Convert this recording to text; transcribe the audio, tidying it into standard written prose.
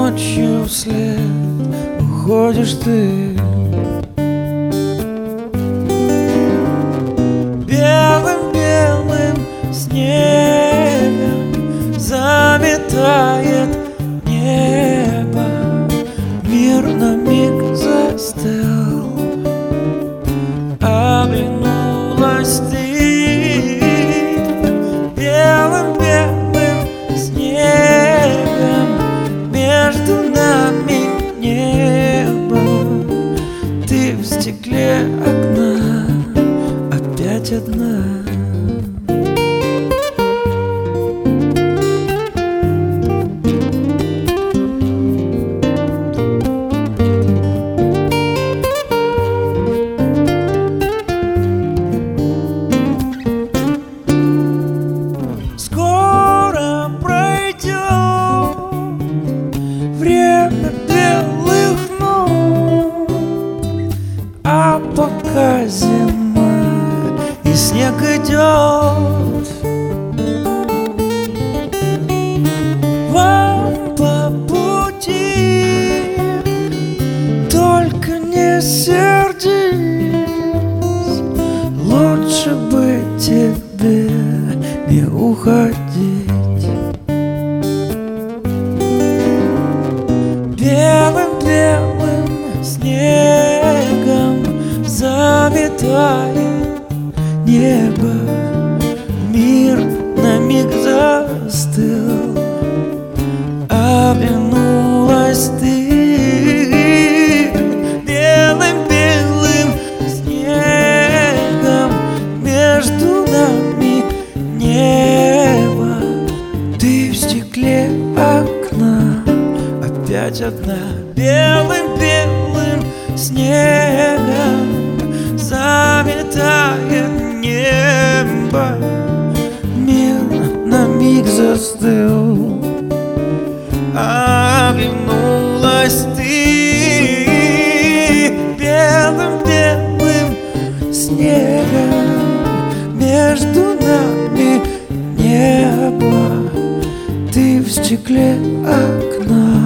ночью вслед уходишь ты. Белым-белым снегом заметает небо, мир на миг застыл. Оглянулась ты. Белым-белым снегом между нами небо. Ты в стекле окна опять одна. Скоро пройдет время белых ног, а пока зима и снег идет. Вам по пути, только не сердись, лучше бы тебе не уходить. Белым-белым снегом заметает небо, мир на миг застыл. Оглянулась ты. Белым-белым снегом между нами небо. Ты в стекле окна опять одна. Белым-белым снегом заметает небо, мир на миг застыл. Оглянулась ты. Белым-белым снегом между нами небо. Ты в стекле окна